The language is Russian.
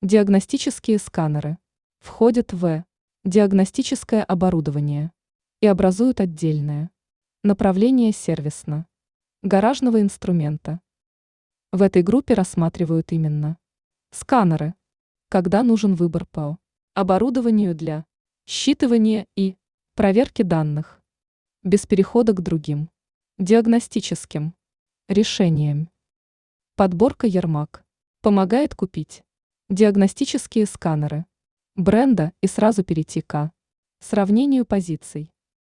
Диагностические сканеры входят в диагностическое оборудование и образуют отдельное направление сервисно гаражного инструмента. В этой группе рассматривают именно сканеры, когда нужен выбор по оборудованию для считывания и проверки данных, без перехода к другим диагностическим решениям. Подборка Ермак помогает купить диагностические сканеры бренда и сразу перейти к сравнению позиций.